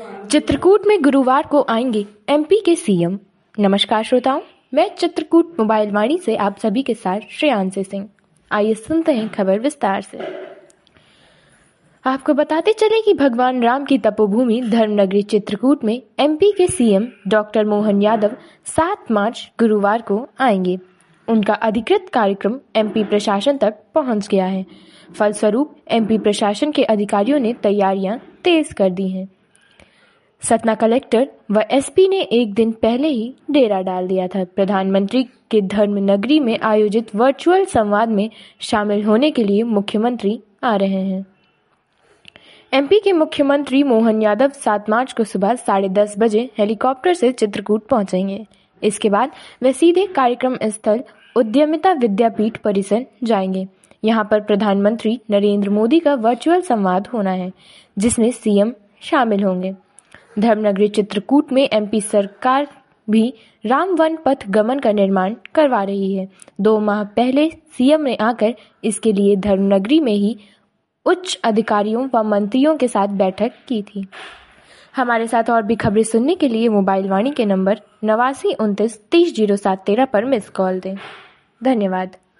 चित्रकूट में गुरुवार को आएंगे एमपी के सीएम। नमस्कार श्रोताओं, मैं चित्रकूट मोबाइल वाणी से आप सभी के साथ श्रेयांशी सिंह। आइए सुनते हैं खबर विस्तार से। आपको बताते चले कि भगवान राम की तपोभूमि धर्मनगरी चित्रकूट में एमपी के सीएम डॉक्टर मोहन यादव 7 मार्च गुरुवार को आएंगे। उनका अधिकृत कार्यक्रम एमपी प्रशासन तक पहुंच गया है। फलस्वरूप एमपी प्रशासन के अधिकारियों ने तैयारियां तेज कर दी हैं। सतना कलेक्टर व एसपी ने एक दिन पहले ही डेरा डाल दिया था। प्रधानमंत्री के धर्मनगरी में आयोजित वर्चुअल संवाद में शामिल होने के लिए मुख्यमंत्री आ रहे हैं। एमपी के मुख्यमंत्री मोहन यादव 7 मार्च को सुबह 10:30 बजे हेलीकॉप्टर से चित्रकूट पहुंचेंगे। इसके बाद वे सीधे कार्यक्रम स्थल उद्यमिता विद्यापीठ परिसर जाएंगे। यहां पर प्रधानमंत्री नरेंद्र मोदी का वर्चुअल संवाद होना है, जिसमें सीएम शामिल होंगे। धर्मनगरी चित्रकूट में एमपी सरकार भी राम वन पथ गमन का निर्माण करवा रही है। 2 माह पहले सीएम ने आकर इसके लिए धर्मनगरी में ही उच्च अधिकारियों व मंत्रियों के साथ बैठक की थी। हमारे साथ और भी खबरें सुनने के लिए मोबाइल वाणी के नंबर 8929 30 0713 पर मिस कॉल दें। धन्यवाद।